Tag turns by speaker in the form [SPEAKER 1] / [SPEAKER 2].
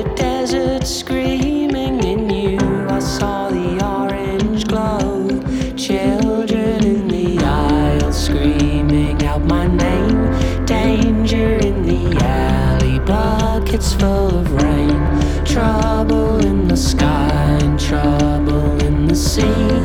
[SPEAKER 1] the desert screaming in you. I saw the orange glow. Children in the aisle screaming out my name. Danger in the alley, buckets full of rain. Trouble in the sky and trouble in the sea.